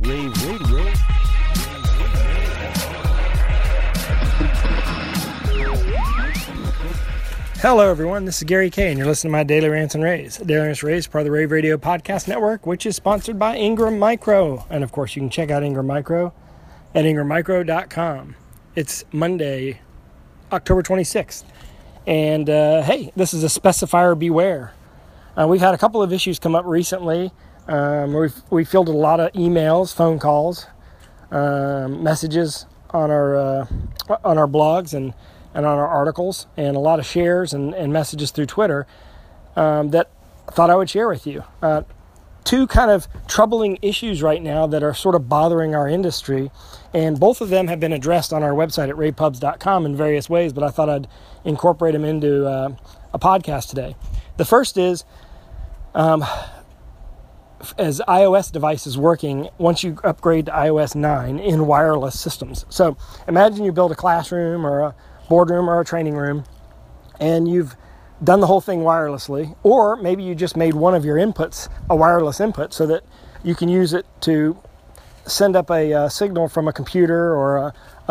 Rave Radio. Hello, everyone. This is Gary Kay, and you're listening to my Daily Rants and Raves. Daily Rants and Raves, part of the Rave Radio Podcast Network, which is sponsored by Ingram Micro. And, of course, you can check out Ingram Micro at ingrammicro.com. It's Monday, October 26th. And, hey, this is a specifier beware. We've had a couple of issues come up recently. We fielded a lot of emails, phone calls, messages on our blogs and on our articles, and a lot of shares and messages through Twitter that I thought I would share with you. Two kind of troubling issues right now that are sort of bothering our industry, and both of them have been addressed on our website at ravepubs.com in various ways, but I thought I'd incorporate them into a podcast today. The first is, as iOS devices working, once you upgrade to iOS 9 in wireless systems. So imagine you build a classroom or a boardroom or a training room, and you've done the whole thing wirelessly, or maybe you just made one of your inputs a wireless input so that you can use it to send up a signal from a computer or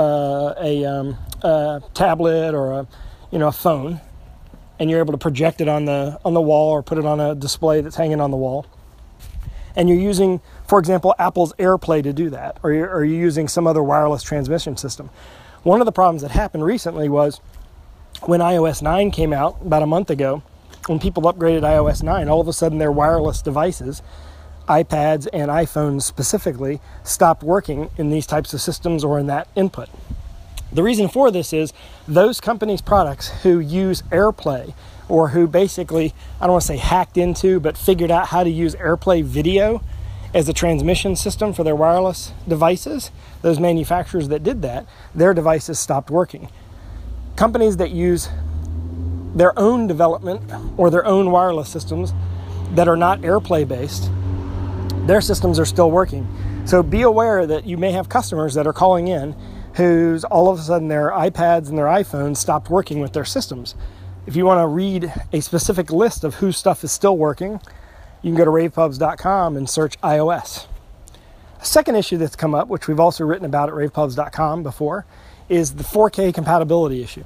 a tablet or a phone, and you're able to project it on the wall or put it on a display that's hanging on the wall. And you're using, for example, Apple's AirPlay to do that, or you're using some other wireless transmission system. One of the problems that happened recently was when iOS 9 came out about a month ago, when people upgraded iOS 9, all of a sudden their wireless devices, iPads and iPhones specifically, stopped working in these types of systems or in that input. The reason for this is those companies' products who use AirPlay, or who basically, I don't want to say hacked into, but figured out how to use AirPlay video as a transmission system for their wireless devices, those manufacturers that did that, their devices stopped working. Companies that use their own development or their own wireless systems that are not AirPlay based, their systems are still working. So be aware that you may have customers that are calling in whose all of a sudden their iPads and their iPhones stopped working with their systems. If you want to read a specific list of whose stuff is still working, you can go to ravepubs.com and search iOS. A second issue that's come up, which we've also written about at ravepubs.com before, is the 4K compatibility issue.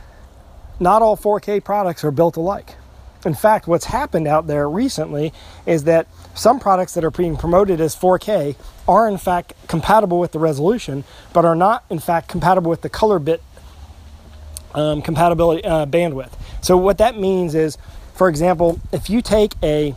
Not all 4K products are built alike. In fact, what's happened out there recently is that some products that are being promoted as 4K are in fact compatible with the resolution, but are not in fact compatible with the color bit compatibility bandwidth. So what that means is, for example, if you take a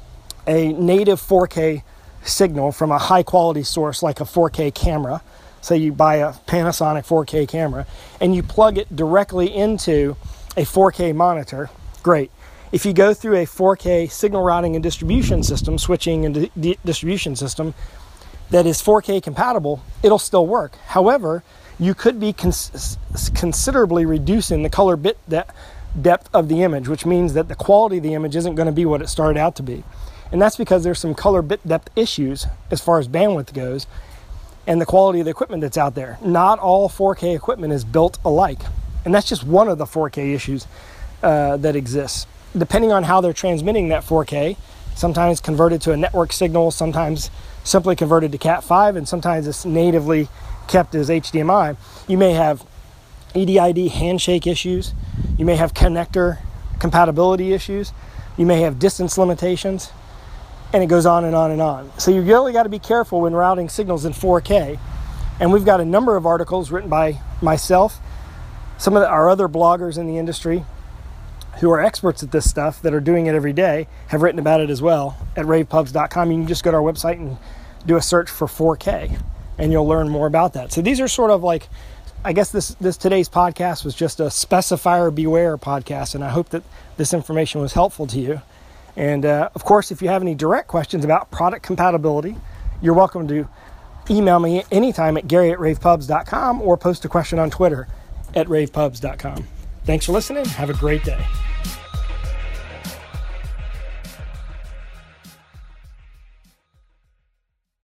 native 4K signal from a high quality source like a 4K camera, say you buy a Panasonic 4K camera, and you plug it directly into a 4K monitor, great. If you go through a 4K signal routing and distribution system, switching and distribution system that is 4K compatible, it'll still work. However, you could be considerably reducing the color bit depth of the image, which means that the quality of the image isn't going to be what it started out to be. And that's because there's some color bit depth issues as far as bandwidth goes and the quality of the equipment that's out there. Not all 4K equipment is built alike. And that's just one of the 4K issues that exists. Depending on how they're transmitting that 4K, sometimes converted to a network signal, sometimes simply converted to Cat5, and sometimes it's natively kept as HDMI. You may have EDID handshake issues. You may have connector compatibility issues. You may have distance limitations. And it goes on and on and on. So you really got to be careful when routing signals in 4K. And we've got a number of articles written by myself, some of our other bloggers in the industry who are experts at this stuff that are doing it every day have written about it as well at ravepubs.com. You can just go to our website and do a search for 4K, and you'll learn more about that. So these are sort of like, I guess this today's podcast was just a specifier beware podcast, and I hope that this information was helpful to you. And of course, if you have any direct questions about product compatibility, you're welcome to email me anytime at gary@ravepubs.com or post a question on Twitter at ravepubs.com. Thanks for listening. Have a great day.